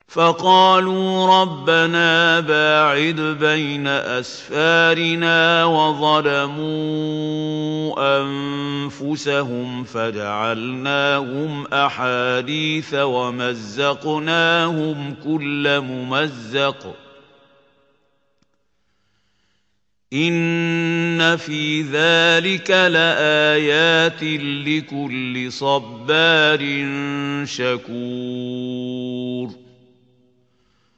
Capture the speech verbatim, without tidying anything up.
فقالوا ربنا باعد بين أسفارنا وظلموا أنفسهم فجعلناهم أحاديث ومزقناهم كل ممزق إن في ذلك لآيات لكل صبار شكور